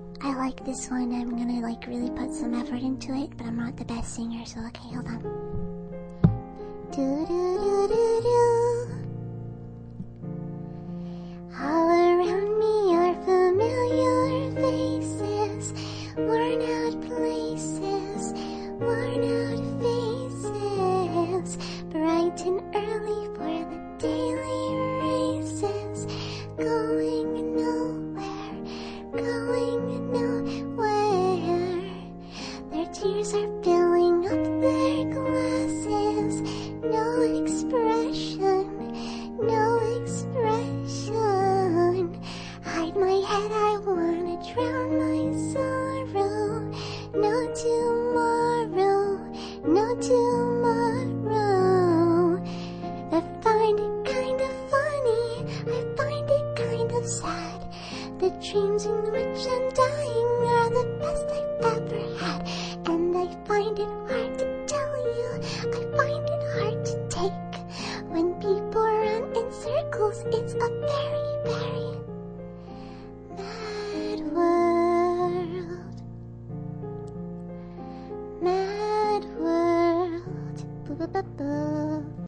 I like this one. I'm gonna like really put some effort into it, but I'm not the best singer, so okay, hold on. Do do do do do. All around me are familiar faces, worn out places, worn out faces, bright and early for the daily races, going nowhere, going nowhere. Their tears are filling up their glasses, no expression, no expression. Hide my head, I wanna drown my sorrow. No tomorrow, no tomorrow. I find it kind of funny, I find it kind of sad. The dreams in which I'm dying are the best I've ever had. And I find it hard to tell you, I find it hard to take. When people run in circles, it's a very, very